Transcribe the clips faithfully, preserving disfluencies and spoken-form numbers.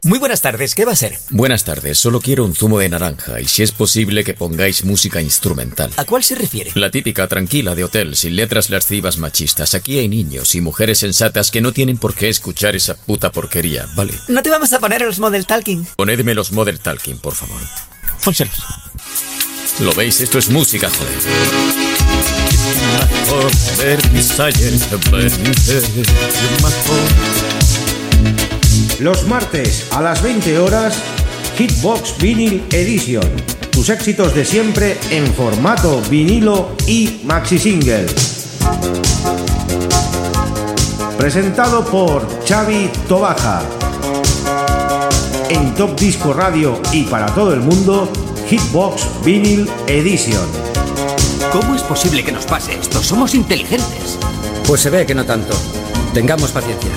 Muy buenas tardes, ¿qué va a ser? Buenas tardes, solo quiero un zumo de naranja y si es posible que pongáis música instrumental. ¿A cuál se refiere? La típica, tranquila, de hotel, sin letras lascivas machistas. Aquí hay niños y mujeres sensatas que no tienen por qué escuchar esa puta porquería, ¿vale? No te vamos a poner los Model Talking. Ponedme los Model Talking, por favor. Pónselos. ¿Lo veis? Esto es música, joder. Los martes a las veinte horas, Hitbox Vinyl Edition. Tus éxitos de siempre en formato vinilo y maxi single. Presentado por Xavi Tobaja. En Top Disco Radio y para todo el mundo, Hitbox Vinyl Edition. ¿Cómo es posible que nos pase esto? Somos inteligentes. Pues se ve que no tanto. Tengamos paciencia.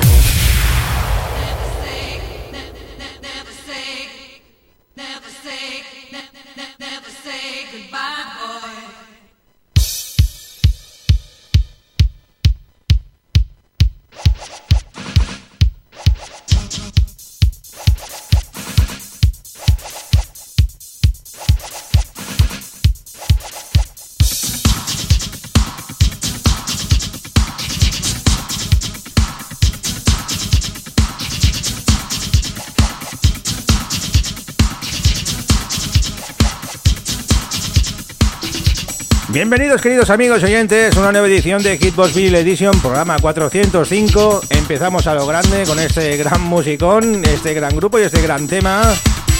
Bienvenidos, queridos amigos oyentes, a una nueva edición de Hitbox Vinyl Edition, programa cuatrocientos cinco. Empezamos a lo grande con este gran musicón, este gran grupo y este gran tema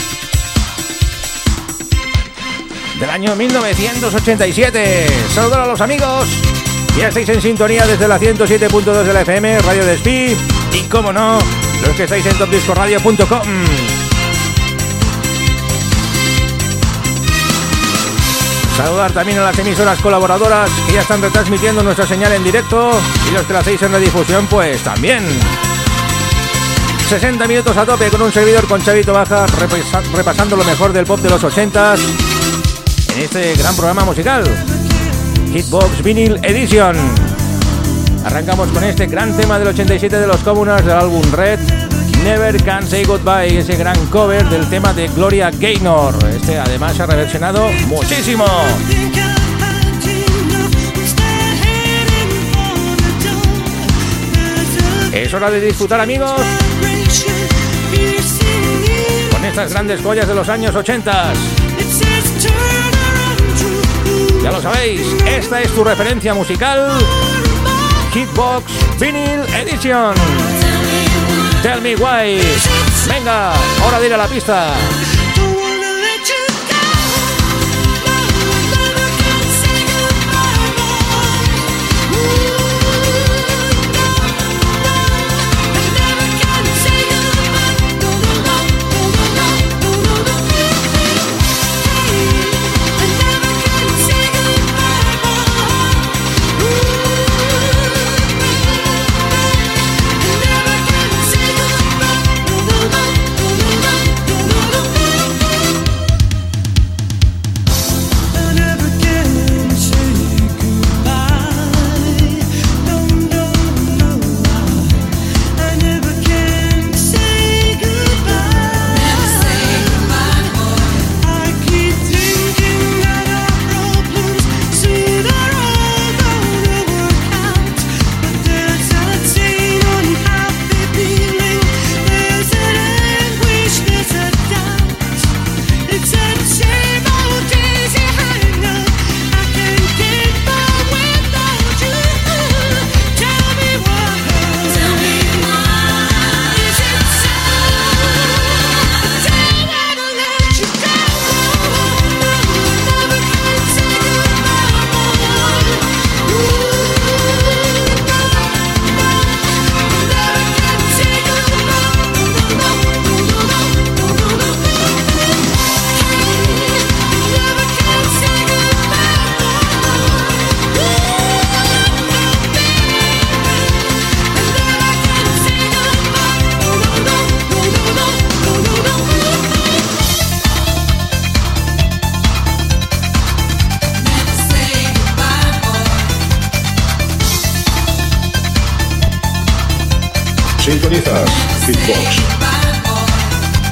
del año mil novecientos ochenta y siete. Saludos a los amigos. Ya estáis en sintonía desde la ciento siete punto dos de la F M, Radio Despí, y como no, los que estáis en top disco radio punto com. Saludar también a las emisoras colaboradoras que ya están retransmitiendo nuestra señal en directo y los que la hacéis en redifusión, pues también. sesenta minutos a tope con un servidor, con Xavi Tobaja, repasa- repasando lo mejor del pop de los ochentas en este gran programa musical, Hitbox Vinyl Edition. Arrancamos con este gran tema del ochenta y siete de los Communards del álbum Red, Never Can Say Goodbye, ese gran cover del tema de Gloria Gaynor. Este además se ha reversionado muchísimo. Es hora de disfrutar, amigos, con estas grandes joyas de los años ochenta. Ya lo sabéis, esta es tu referencia musical, Hitbox Vinyl Edition. Tell me why. Venga, hora de ir a la pista. Sintonizas Hitbox.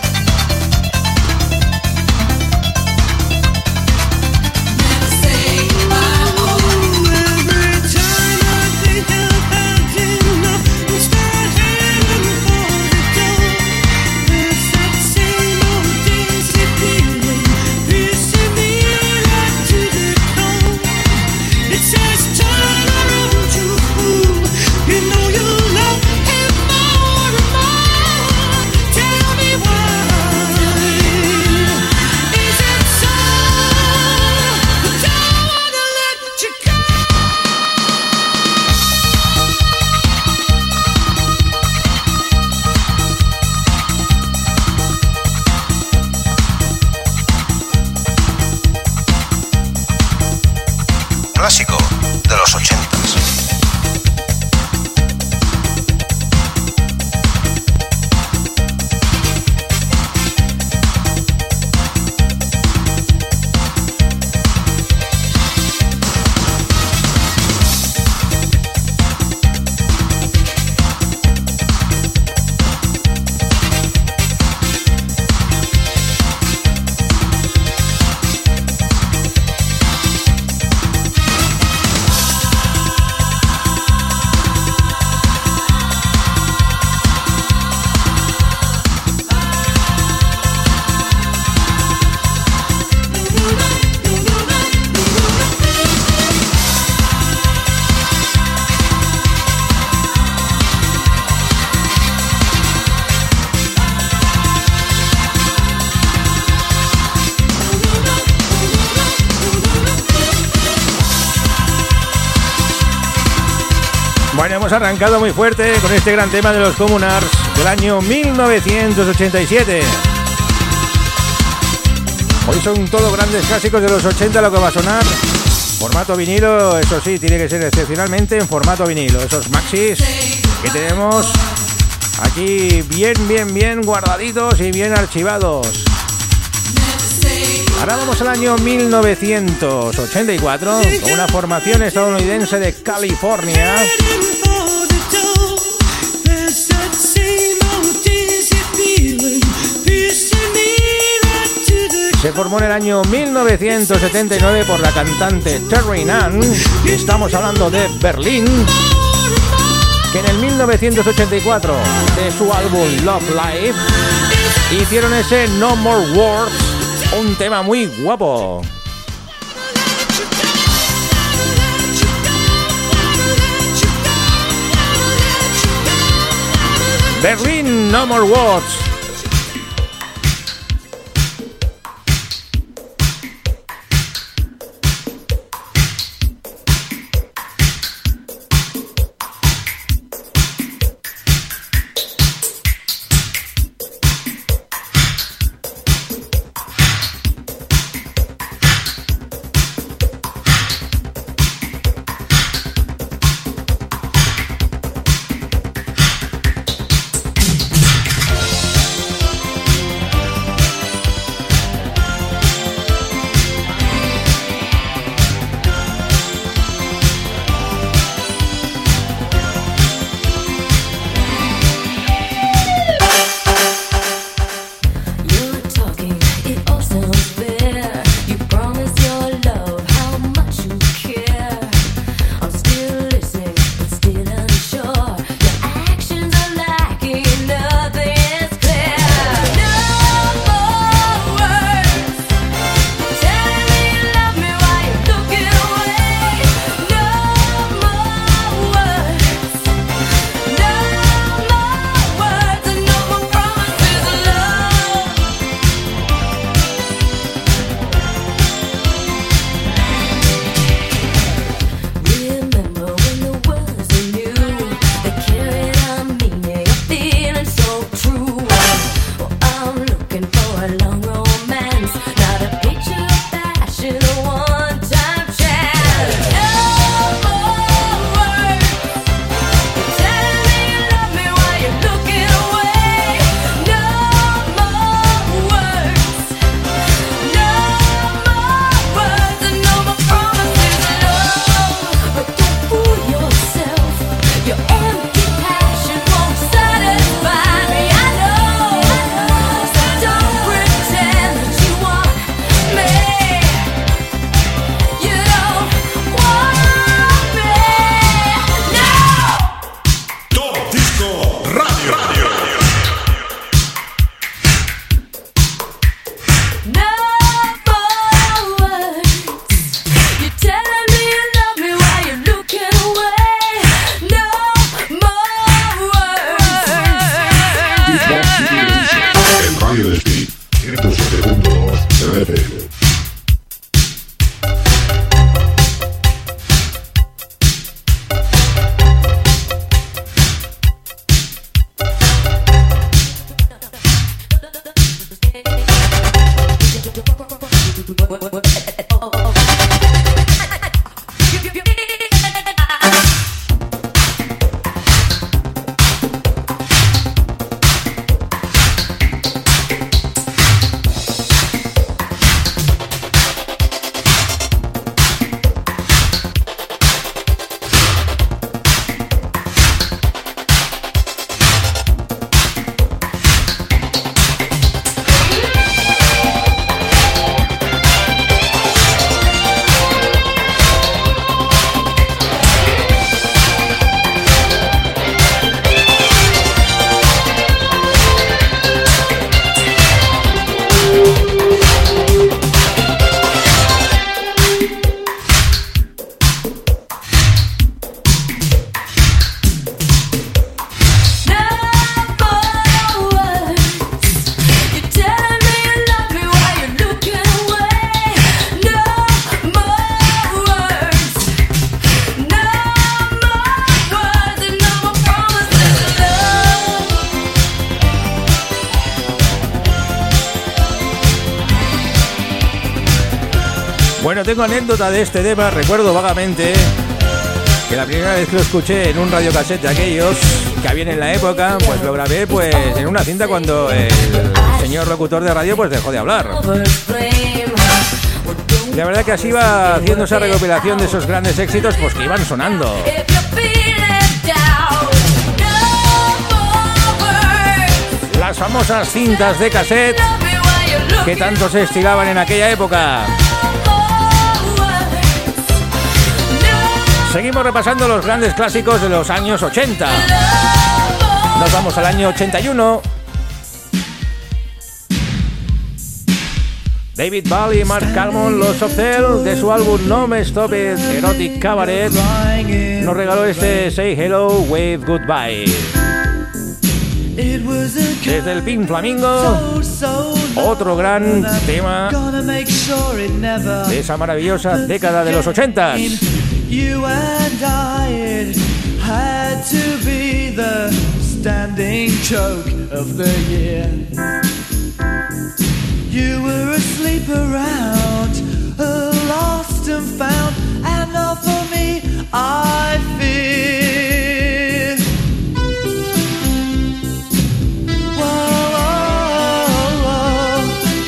hemos arrancado muy fuerte con este gran tema de los Communards del año mil novecientos ochenta y siete. Hoy son todos grandes clásicos de los ochenta lo que va a sonar. Formato vinilo, eso sí, tiene que ser excepcionalmente en formato vinilo. Esos maxis que tenemos aquí bien, bien, bien guardaditos y bien archivados. Ahora vamos al año mil novecientos ochenta y cuatro con una formación estadounidense de California. Se formó en el año mil novecientos setenta y nueve por la cantante Terry Nunn. Estamos hablando de Berlín, que en el mil novecientos ochenta y cuatro, de su álbum Love Live, hicieron ese No More Words, un tema muy guapo. Berlín, No More Words. Bueno, tengo anécdota de este tema. Recuerdo vagamente que la primera vez que lo escuché en un radiocassette de aquellos que habían en la época, pues lo grabé pues en una cinta cuando el señor locutor de radio pues dejó de hablar. Y la verdad que así iba haciendo esa recopilación de esos grandes éxitos pues que iban sonando. Las famosas cintas de cassette que tanto se estilaban en aquella época. Seguimos repasando los grandes clásicos de los años ochenta. Nos vamos al año ochenta y uno. David Bowie y Mark Calmon, Los Hotel, de su álbum No Me Stop It, Erotic Cabaret, nos regaló este Say Hello, Wave Goodbye. Desde el Pink Flamingo, otro gran tema de esa maravillosa década de los ochentas. You and I, it had to be the standing joke of the year. You were asleep around, lost and found, and not for me, I fear. Whoa, whoa, whoa.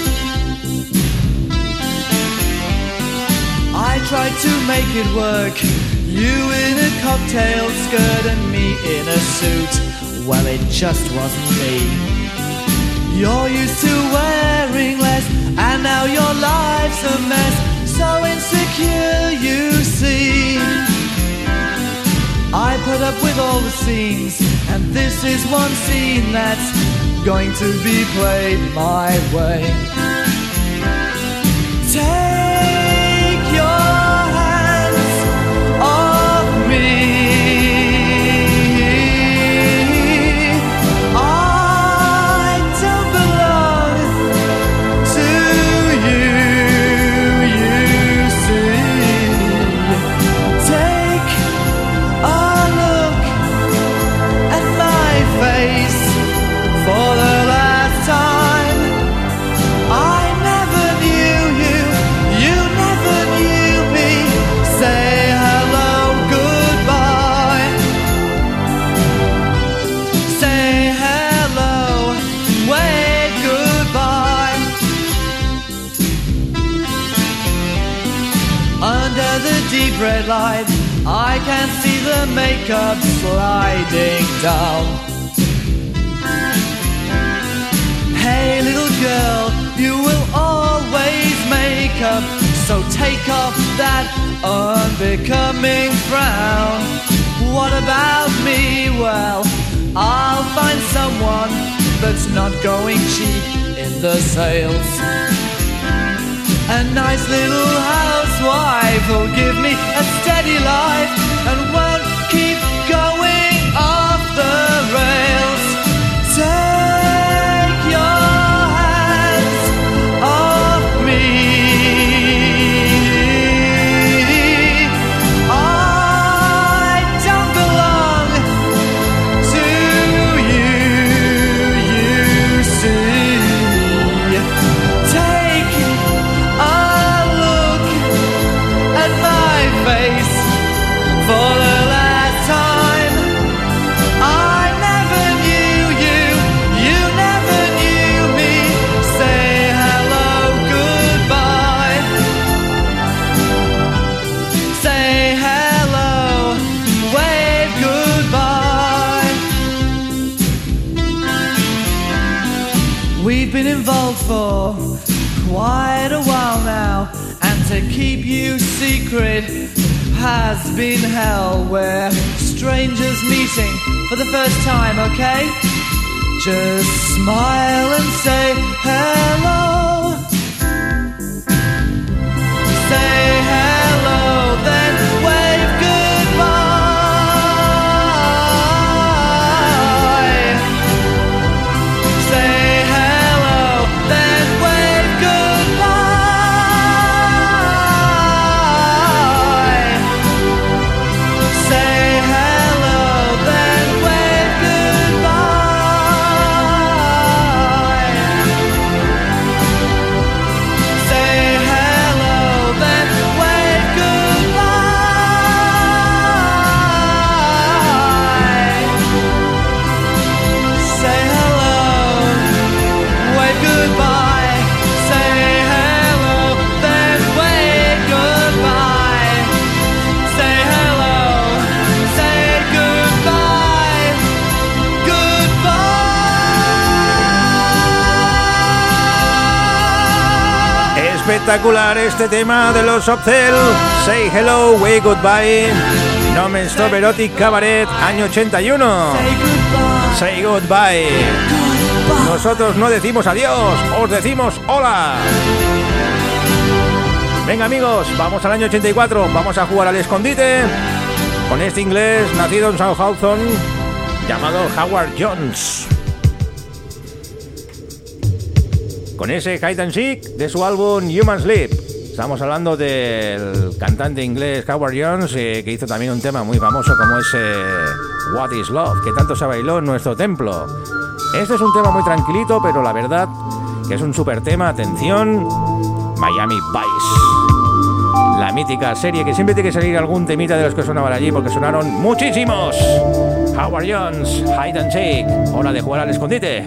I tried to make it work. You in a cocktail skirt and me in a suit. Well, it just wasn't me. You're used to wearing less, and now your life's a mess. So insecure, you see. I put up with all the scenes, and this is one scene that's going to be played my way. Take your hands off me. I don't belong to you, you see. Take a look at my face for the last time. I never knew you, you never knew me. Say hello, goodbye. Say hello, wave goodbye. Under the deep red light, I can see the makeup sliding down. Hey little girl, you will always make up, so take off that unbecoming frown. What about me? Well, I'll find someone that's not going cheap in the sales. A nice little housewife will give me a steady life and won't keep going off the rails. Take your hands off me. I don't belong to you, you see. Take a look at my face for the last time. I never knew you, you never knew me. Say hello, goodbye. Say hello, wave goodbye. We've been involved for quite a while now, and to keep you secret has been hell. We're strangers meeting for the first time, okay? Just smile and say hello. Say hello, then wave goodbye. Say hello, then wave goodbye. Say hello, then wave goodbye. Espectacular este tema de los Opcel. Say hello, way goodbye. Non-stop erotic cabaret, año ochenta y uno. Say goodbye. Nosotros no decimos adiós, os decimos hola. Venga amigos, vamos al año ochenta y cuatro. Vamos a jugar al escondite con este inglés nacido en Southampton llamado Howard Jones, con ese Hide and Seek de su álbum Human Sleep. Estamos hablando del cantante inglés Howard Jones, eh, que hizo también un tema muy famoso como ese What is Love, que tanto se bailó en nuestro templo. Este es un tema muy tranquilito, pero la verdad que es un super tema. Atención, Miami Vice, la mítica serie que siempre tiene que salir algún temita de los que sonaban allí, porque sonaron muchísimos. Howard Jones, Hide and Seek, hora de jugar al escondite.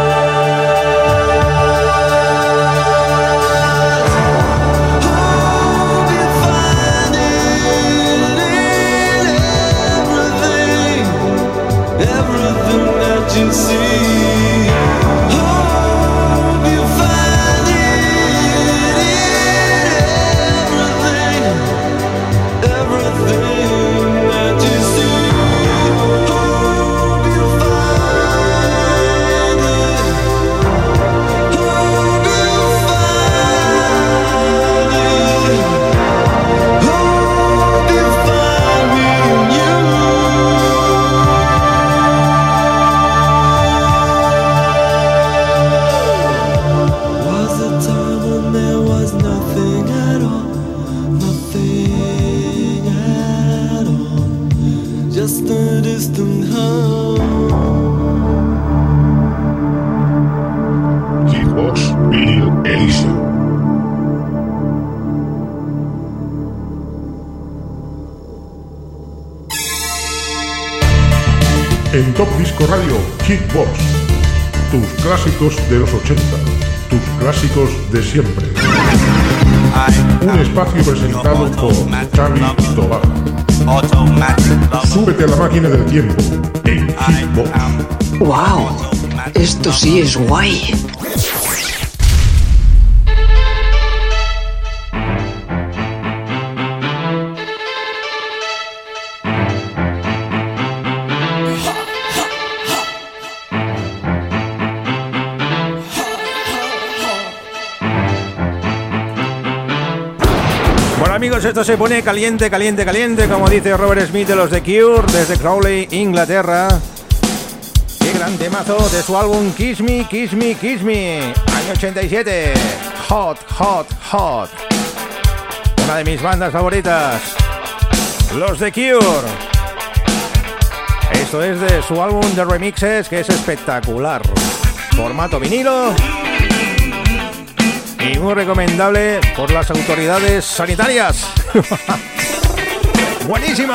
Oh En Top Disco Radio, Hitbox. Tus clásicos de los ochenta. Tus clásicos de siempre. Un espacio presentado por Xavi Tobaja. Súbete a la máquina del tiempo en Hitbox. ¡Wow! Esto sí es guay. Amigos, esto se pone caliente, caliente, caliente, como dice Robert Smith de los The Cure, desde Crowley, Inglaterra. Qué gran temazo de su álbum Kiss Me, Kiss Me, Kiss Me, año ochenta y siete. Hot, hot, hot. Una de mis bandas favoritas, los The Cure. Esto es de su álbum de remixes, que es espectacular. Formato vinilo. Y muy recomendable por las autoridades sanitarias. ¡Buenísimo!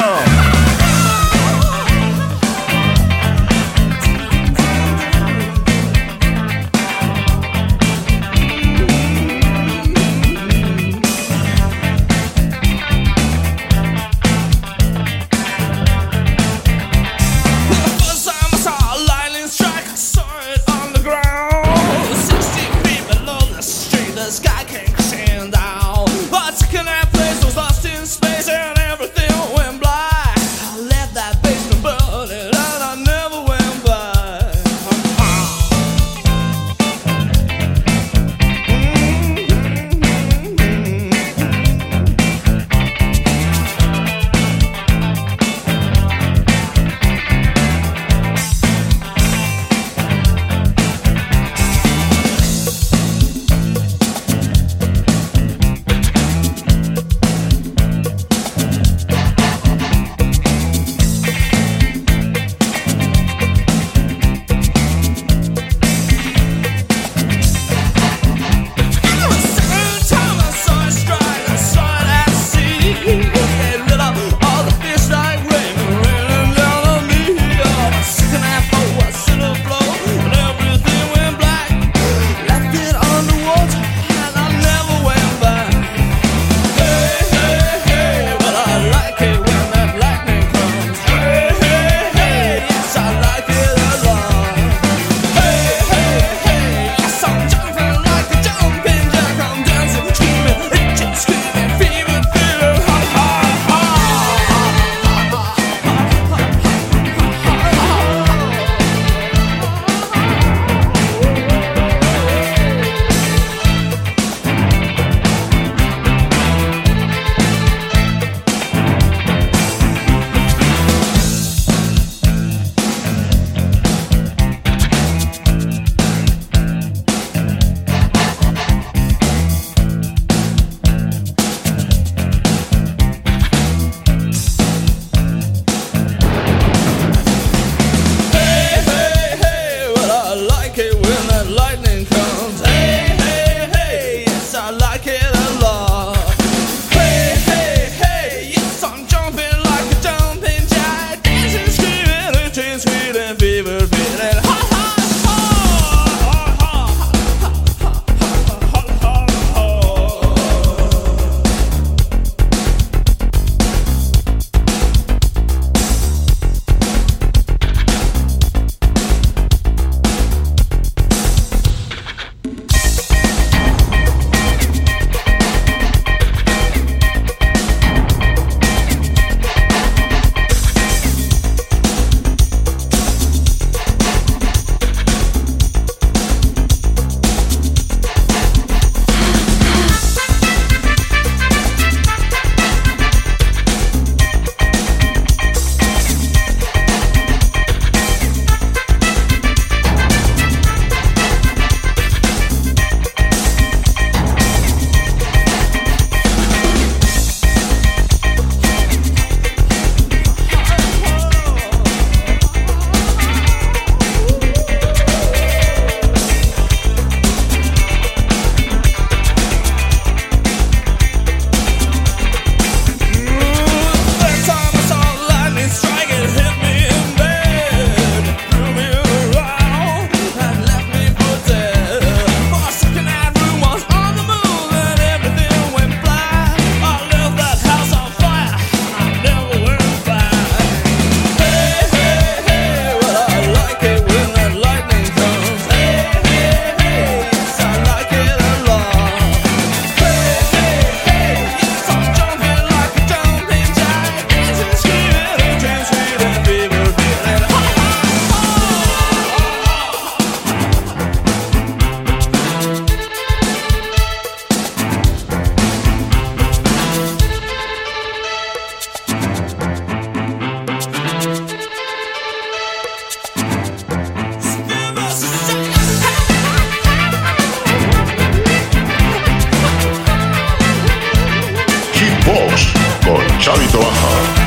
Chavito Baja.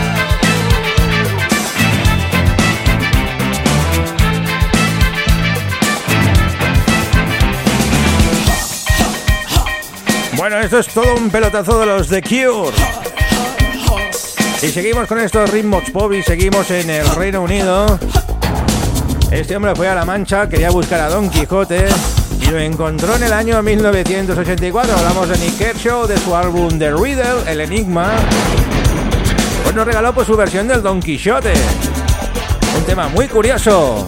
Bueno, esto es todo un pelotazo de los The Cure. Y seguimos con estos ritmos pop y seguimos en el Reino Unido. Este hombre fue a La Mancha, quería buscar a Don Quijote y lo encontró en el año mil novecientos ochenta y cuatro. Hablamos de Nick Kershaw, de su álbum The Riddle, El Enigma. Pues nos regaló pues su versión del Don Quijote. Un tema muy curioso.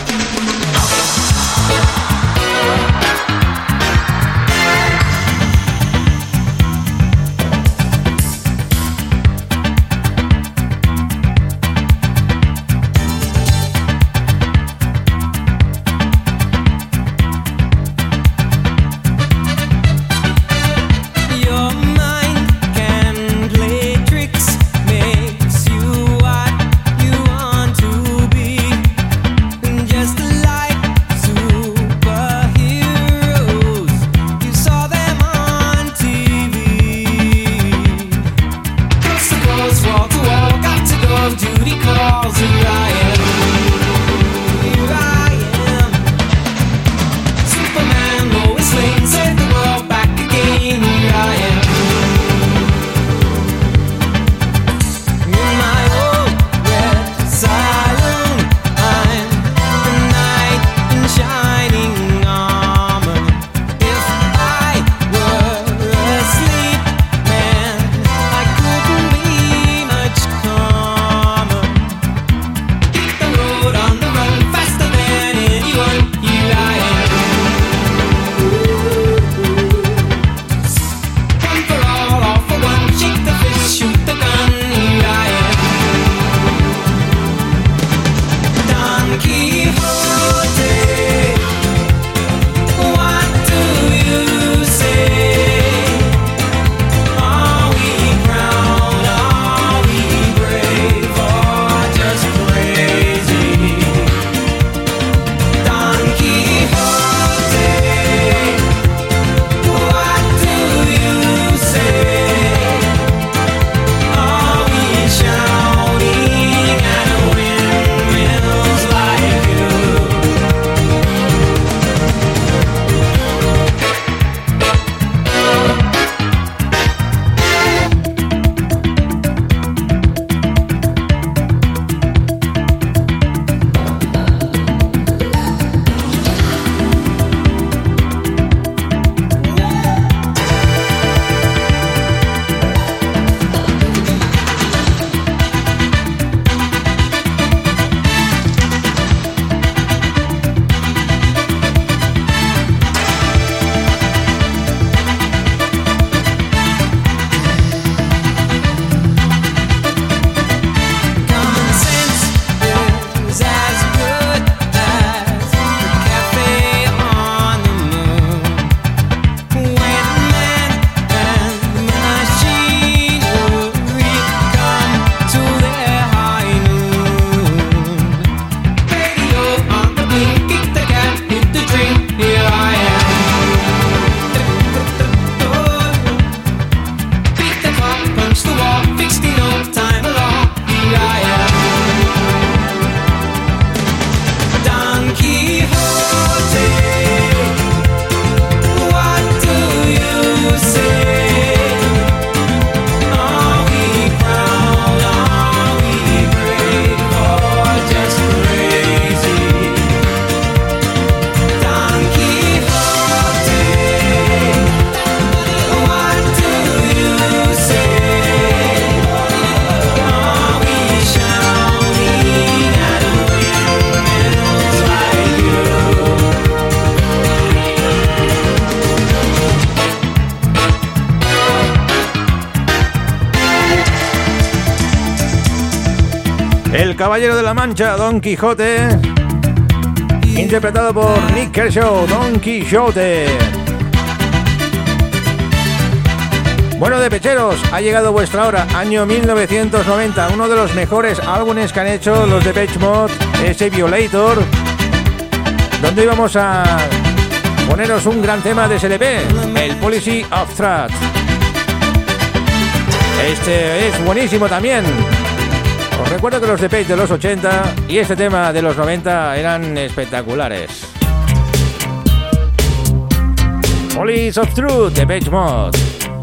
El Caballero de la Mancha, Don Quijote, interpretado por Nick Kershaw, Don Quijote. Bueno, de pecheros, ha llegado vuestra hora, año mil novecientos noventa, uno de los mejores álbumes que han hecho los Depeche Mode, ese Violator, donde íbamos a poneros un gran tema de ese L P, el Policy of Trust. Este es buenísimo también. Os recuerdo que los Depeche de los ochenta y este tema de los noventa eran espectaculares. Police of Truth, Depeche Mode.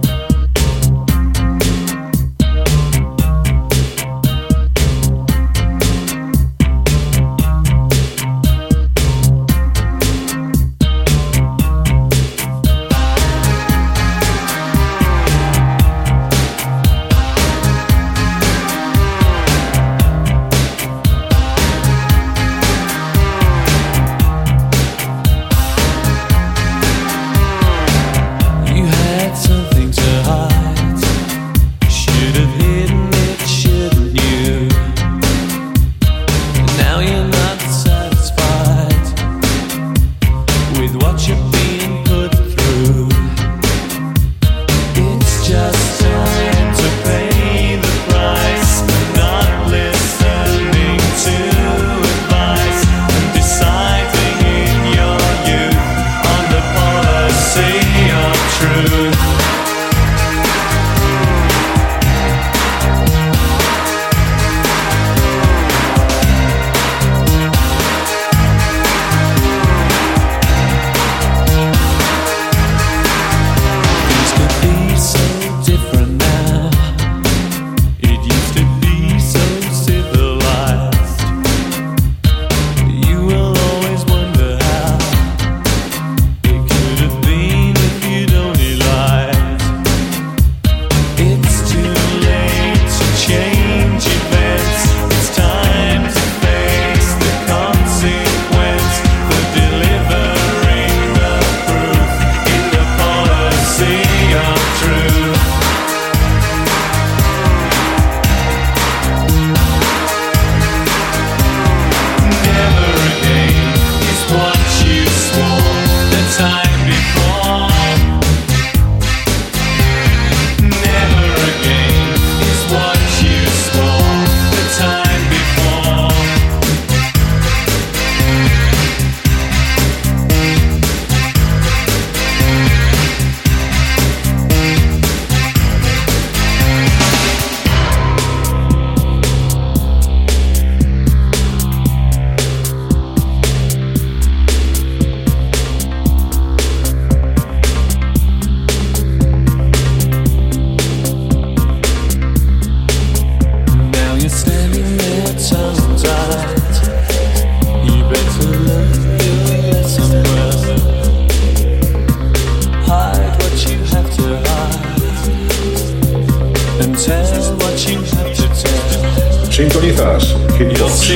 Sintonizas Hitbox.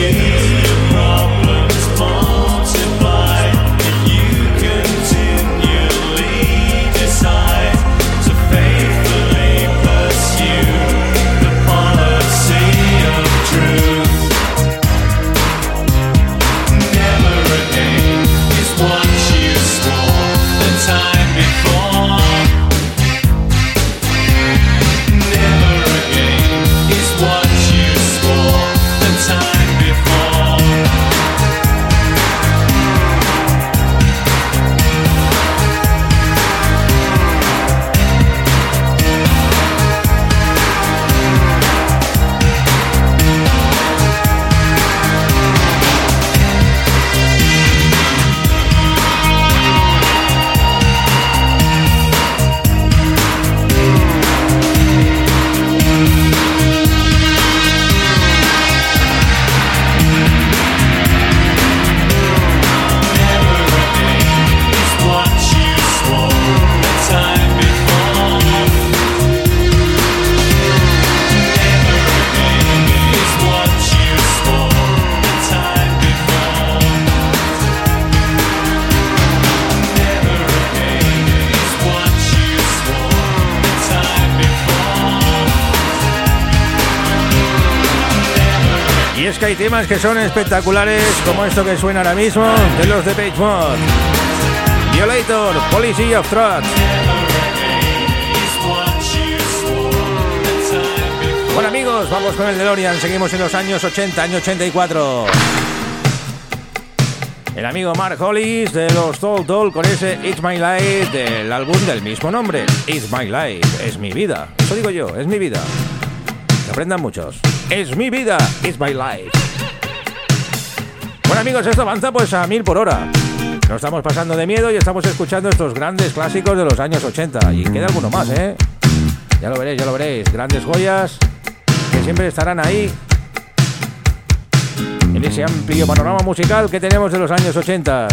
Y es que hay temas que son espectaculares, como esto que suena ahora mismo, de los Depeche Mode. Violator, Police of Truth. Bueno amigos, vamos con el DeLorean, seguimos en los años ochenta, año ochenta y cuatro. El amigo Mark Hollis de los Tall Tall con ese It's My Life del álbum del mismo nombre. It's My Life, es mi vida. Eso digo yo, es mi vida. Que aprendan muchos. Es mi vida, It's My Life. Bueno amigos, esto avanza pues a mil por hora. Nos estamos pasando de miedo y estamos escuchando estos grandes clásicos de los años ochenta. Y queda alguno más, ¿eh? Ya lo veréis, ya lo veréis. Grandes joyas que siempre estarán ahí en ese amplio panorama musical que tenemos de los años ochenta.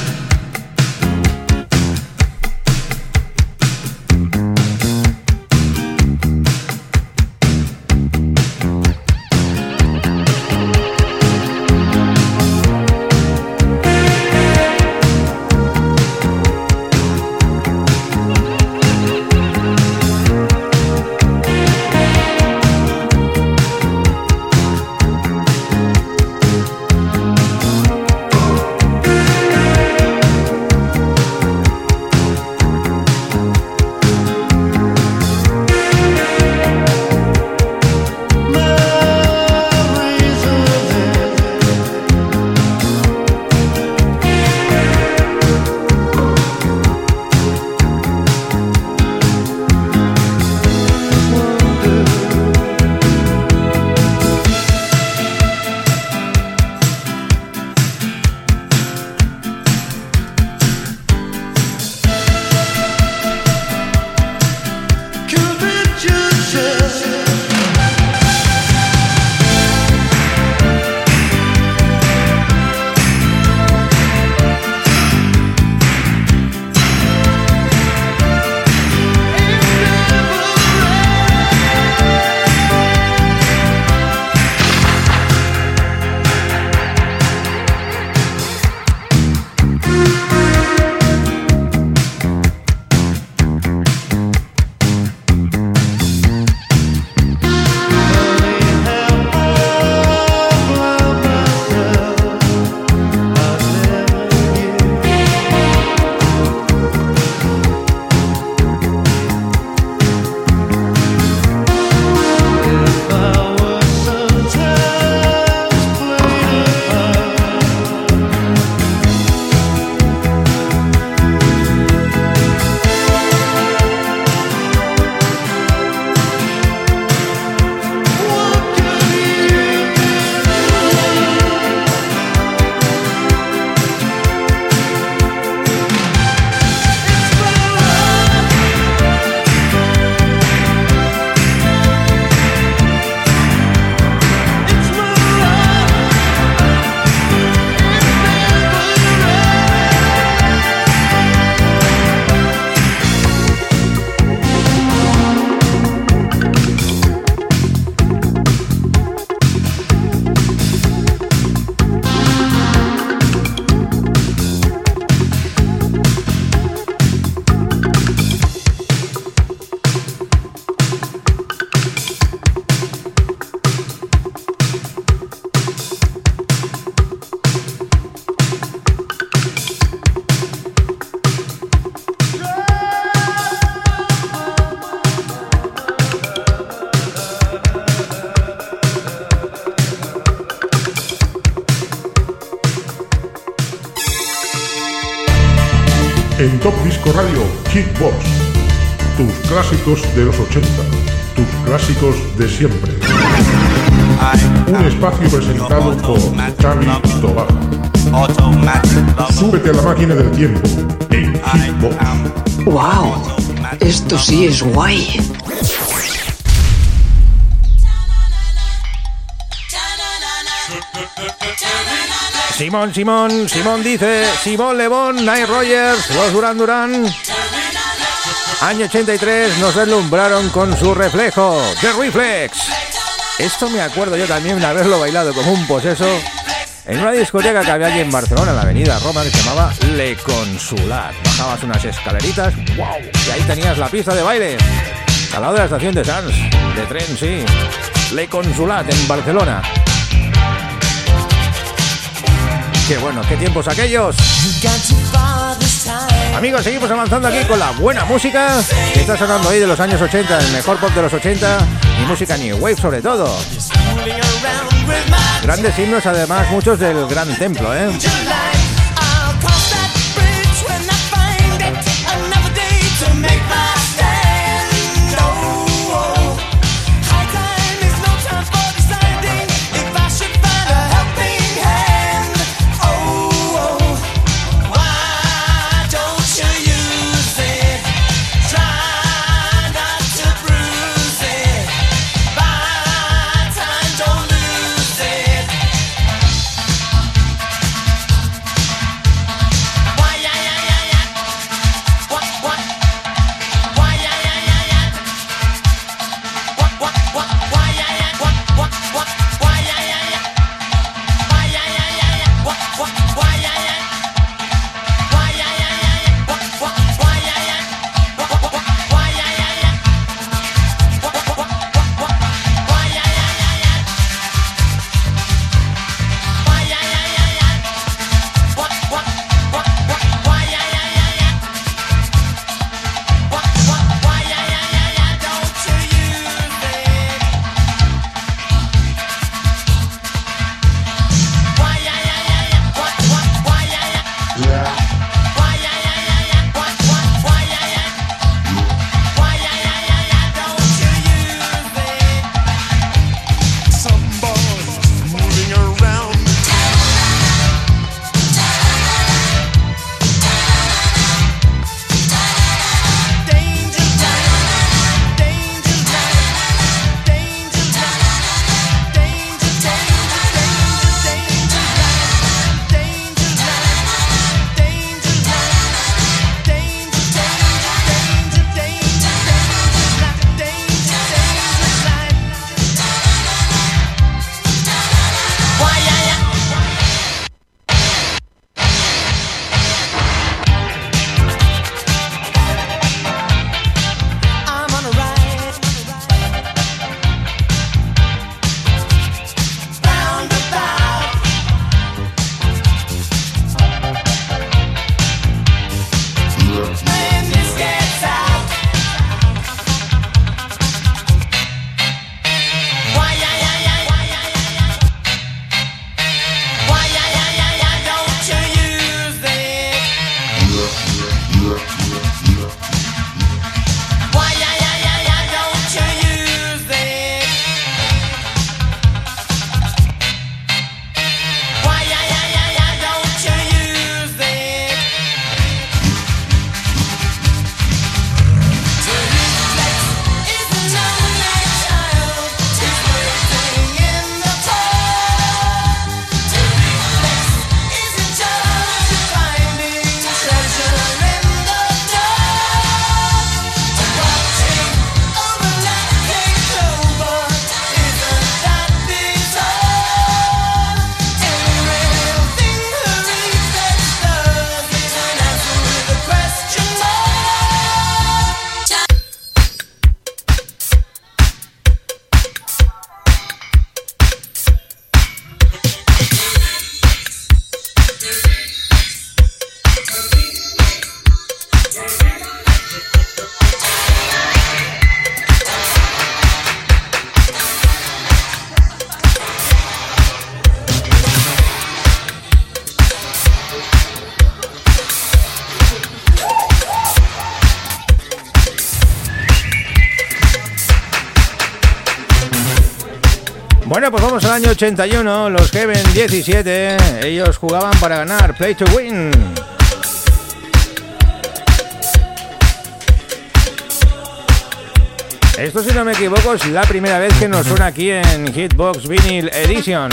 En Top Disco Radio, Kickbox. Tus clásicos de los ochenta. Tus clásicos de siempre. Un espacio presentado por Xavi Tobaja. Súbete a la máquina del tiempo en Kickbox. ¡Wow! Esto sí es guay. Simón, Simón, Simón dice, Simón Le Bon, Nile Rodgers, los Duran Duran. Año ochenta y tres nos deslumbraron con su reflejo, The Reflex. Esto me acuerdo yo también de haberlo bailado como un poseso en una discoteca que había aquí en Barcelona, en la avenida Roma, que se llamaba Le Consulat. Bajabas unas escaleritas, wow, y ahí tenías la pista de baile, al lado de la estación de Sants, de tren, sí. Le Consulat, en Barcelona. Qué bueno, qué tiempos aquellos. Amigos, seguimos avanzando aquí con la buena música que está sonando ahí de los años ochenta, el mejor pop de los ochenta y música new wave sobre todo. Grandes himnos, además, muchos del Gran Templo, ¿eh? Bueno, pues vamos al año ochenta y uno, los Heaven diecisiete, ellos jugaban para ganar, Play to Win. Esto, si no me equivoco, es la primera vez que nos suena aquí en Hitbox Vinyl Edition.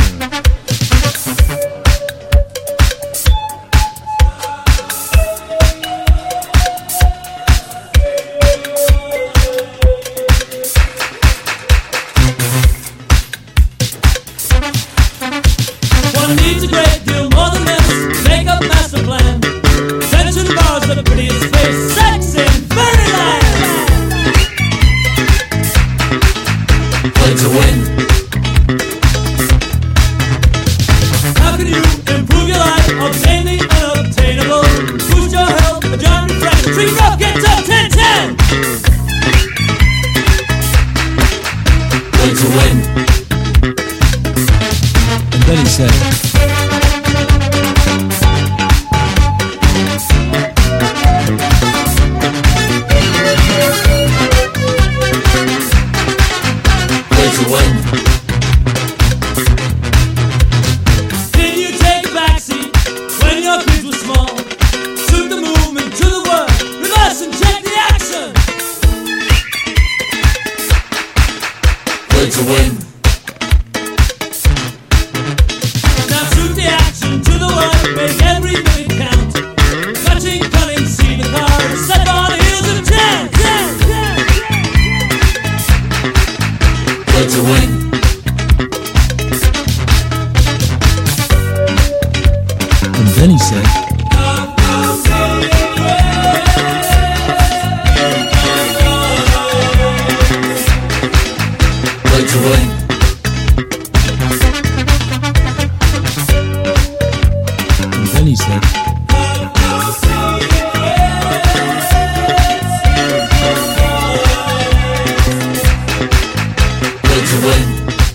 to win. Now shoot the action to the one, make every minute count. Matching, cutting, see the card, set on the heels of ten. Play to win. And then he said, play to win. And then he said, play to win.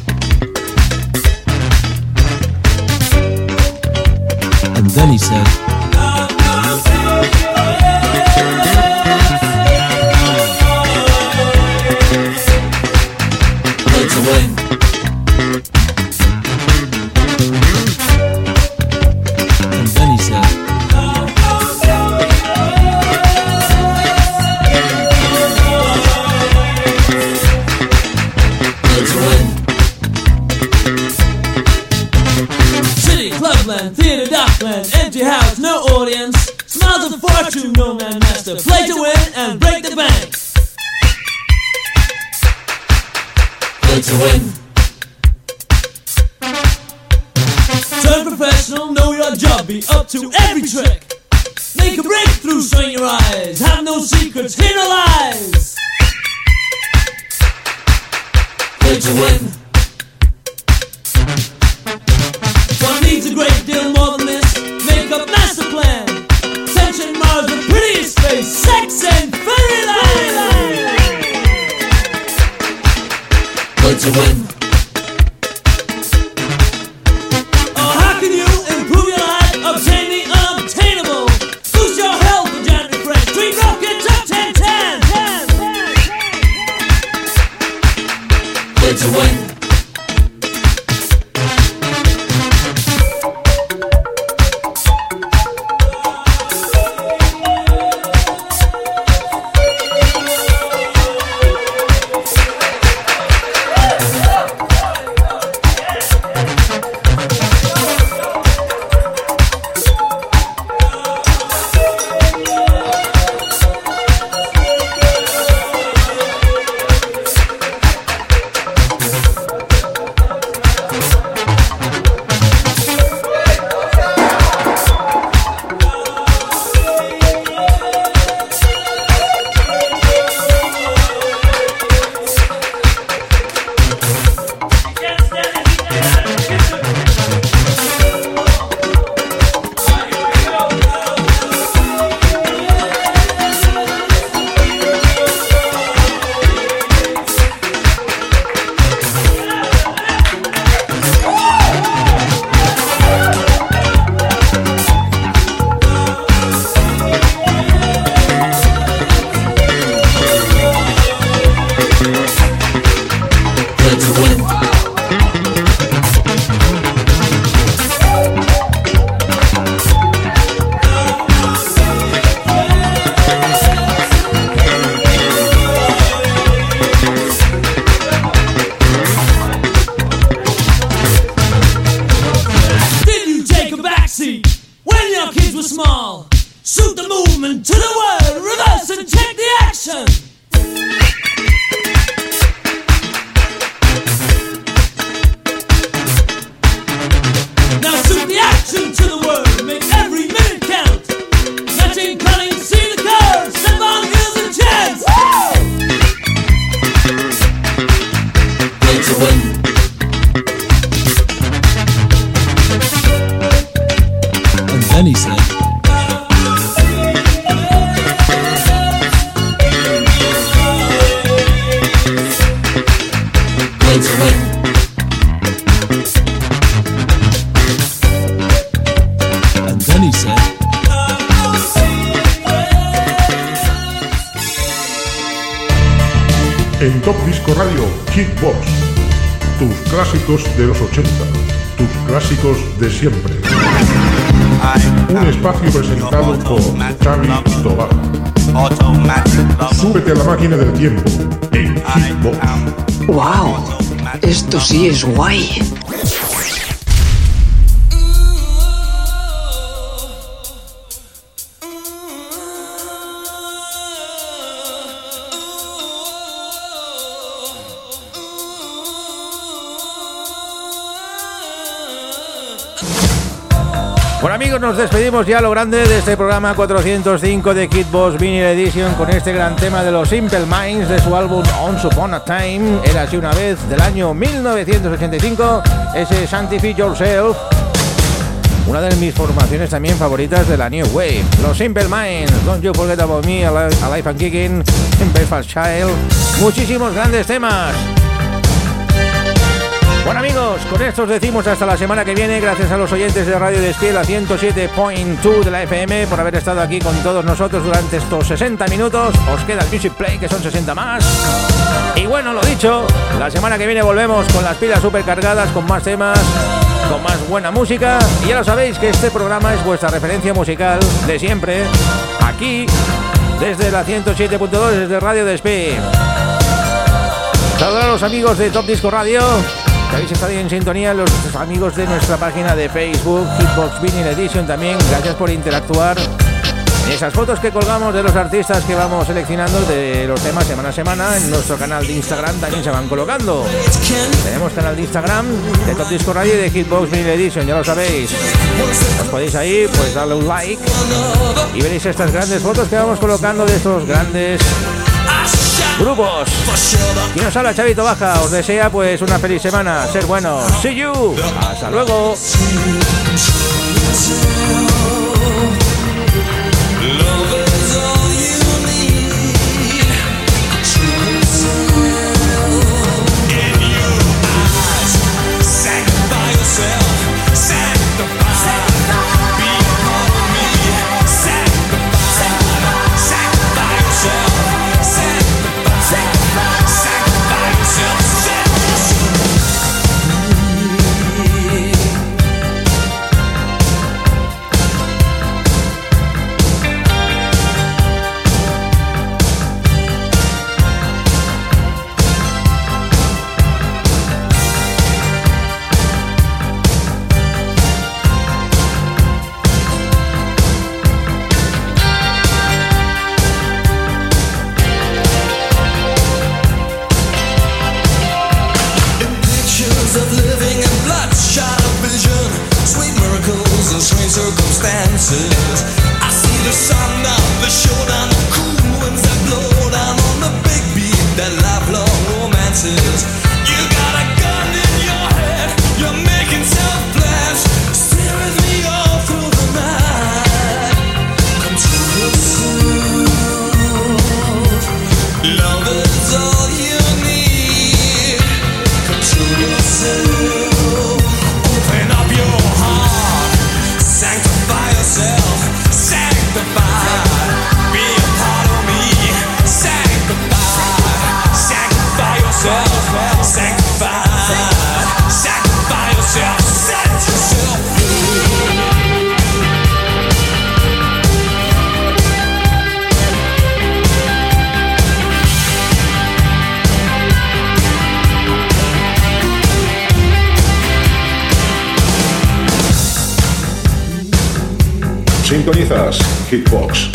and then he said, play to win. and then he said, Play to win. City, clubland, theater, dockland, empty house, no audience. Smiles of fortune, no man master. Play to win and break the bank. Play to win. Turn professional, know your job, be up to every trick. Make a breakthrough, strain your eyes. Have no secrets, hear no lies. Play to win. One needs a great deal more than this. Make a master plan. Tension mars the prettiest face. Sex and fairyland. Play to win. Oh, how can you improve your life? Obtain the unobtainable. Boost your health with January Fresh. Dream rockets up ten ten. Play to win. En Top Disco Radio, Kickbox. Tus clásicos de los ochenta. Tus clásicos de siempre. Un espacio presentado por Xavi Tobar. Súbete a la máquina del tiempo en Kickbox. ¡Wow! Esto sí es guay. Bueno, amigos, nos despedimos ya a lo grande de este programa cuatrocientos cinco de Kitbox Vinyl Edition con este gran tema de los Simple Minds de su álbum Once Upon a Time, Era así una vez, del año mil novecientos ochenta y cinco, ese Sanctify Yourself, una de mis formaciones también favoritas de la New Wave. Los Simple Minds, Don't You Forget About Me, Alive, Alive and Kicking, Belfast Child, muchísimos grandes temas. Bueno, amigos, con esto os decimos hasta la semana que viene. Gracias a los oyentes de Radio Despiel a ciento siete punto dos de la F M por haber estado aquí con todos nosotros durante estos sesenta minutos. Os queda el Music Play, que son sesenta más. Y bueno, lo dicho, la semana que viene volvemos con las pilas super cargadas, con más temas, con más buena música. Y ya lo sabéis que este programa es vuestra referencia musical de siempre, aquí, desde la ciento siete punto dos, desde Radio Despiel. Saludos a los amigos de Top Disco Radio, que habéis estado en sintonía, los amigos de nuestra página de Facebook, Kitbox Vinyl Edition también. Gracias por interactuar en esas fotos que colgamos de los artistas que vamos seleccionando de los temas semana a semana. En nuestro canal de Instagram también se van colocando. Tenemos canal de Instagram de Top Disco Radio y de Kitbox Vinyl Edition, ya lo sabéis. Os podéis ahí pues darle un like y veréis estas grandes fotos que vamos colocando de estos grandes grupos. Quien nos habla, Chavito Baja, os desea pues una feliz semana, ser buenos. See you. Hasta luego. circumstances. I see the sun of the showdown, the cool winds that blow down on the big beat, that lifelong romances. You got a gun in your head, you're making tough plans, stay with me all through the night. Come to yourself, love is all you need. Come to yourself, open up your heart, sanctify yourself, sanctify, be a part of me, sanctify, sanctify yourself, sanctify, sanctify yourself, set yourself free. Sintonizas Hitbox.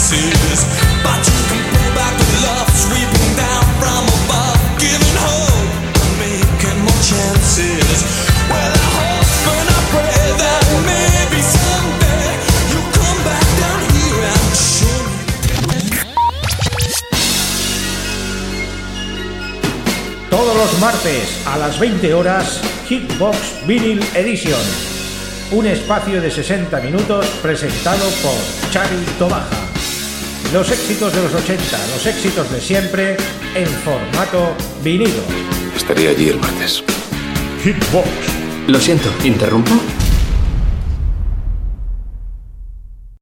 chances, but you can pull back the love sweeping down from above, giving hope and making more chances. Well, I hope and I pray that maybe someday you'll come back down here and show me. Todos los martes a las veinte horas, Hitbox Vinyl Edition. Un espacio de sesenta minutos presentado por Xavi Tobaja. Los éxitos de los ochenta, los éxitos de siempre en formato vinilo. Estaré allí el martes. Hitbox. Lo siento, ¿interrumpo?